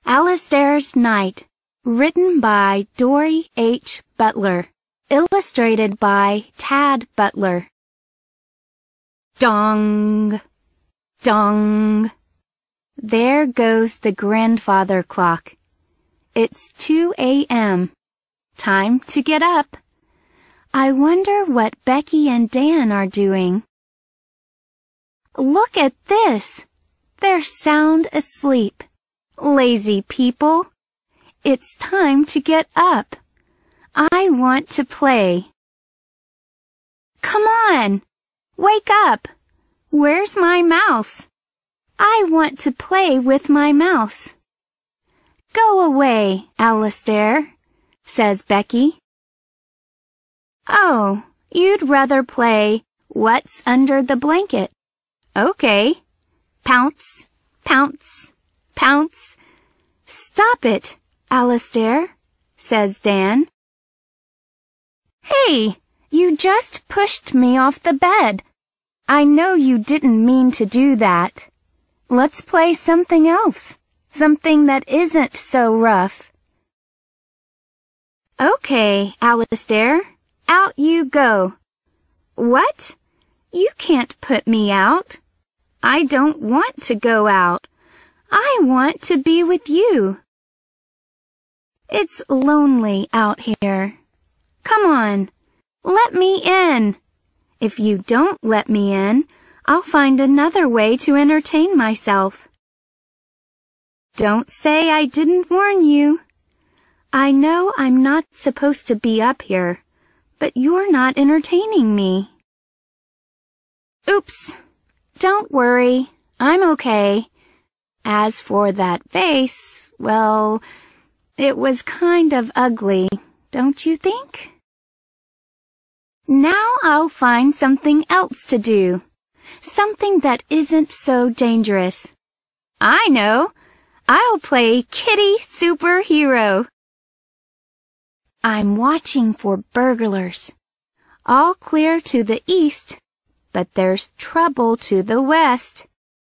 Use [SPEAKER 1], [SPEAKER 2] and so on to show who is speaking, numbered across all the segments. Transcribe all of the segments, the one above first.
[SPEAKER 1] Alastair's Night, written by Dory H. Butler, illustrated by Tad Butler. Dong, dong. There goes the grandfather clock. It's 2 a.m. Time to get up. I wonder what Becky and Dan are doing. Look at this. They're sound asleep. Lazy people. It's time to get up. I want to play. Come on. Wake up. Where's my mouse? I want to play with my mouse. Go away, Alastair, says Becky. Oh, you'd rather play What's Under the Blanket. Okay. Pounce, pounce, pounce. Stop it, Alastair, says Dan. Hey, you just pushed me off the bed. I know you didn't mean to do that. Let's play something else, something that isn't so rough. Okay, Alastair, out you go. What? You can't put me out. I don't want to go out. I want to be with you. It's lonely out here. Come on, let me in. If you don't let me in, I'll find another way to entertain myself. Don't say I didn't warn you. I know I'm not supposed to be up here, but you're not entertaining me. Oops. Don't worry, I'm okay. As for that vase, well, it was kind of ugly, don't you think? Now I'll find something else to do. Something that isn't so dangerous. I know. I'll play Kitty Superhero. I'm watching for burglars. All clear to the east, but there's trouble to the west.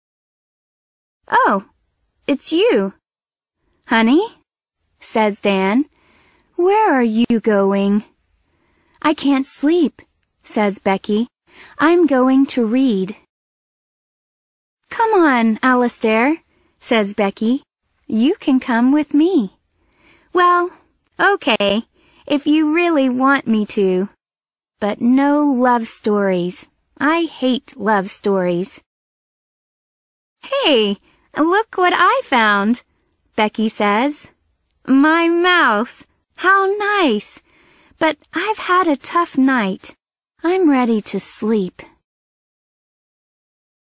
[SPEAKER 1] Oh, it's you. Honey, says Dan, where are you going? I can't sleep, says Becky. I'm going to read. Come on, Alastair, says Becky. You can come with me. Well, okay, if you really want me to. But no love stories. I hate love stories. Hey, look what I found, Becky says. My mouse. How nice. But I've had a tough night. I'm ready to sleep.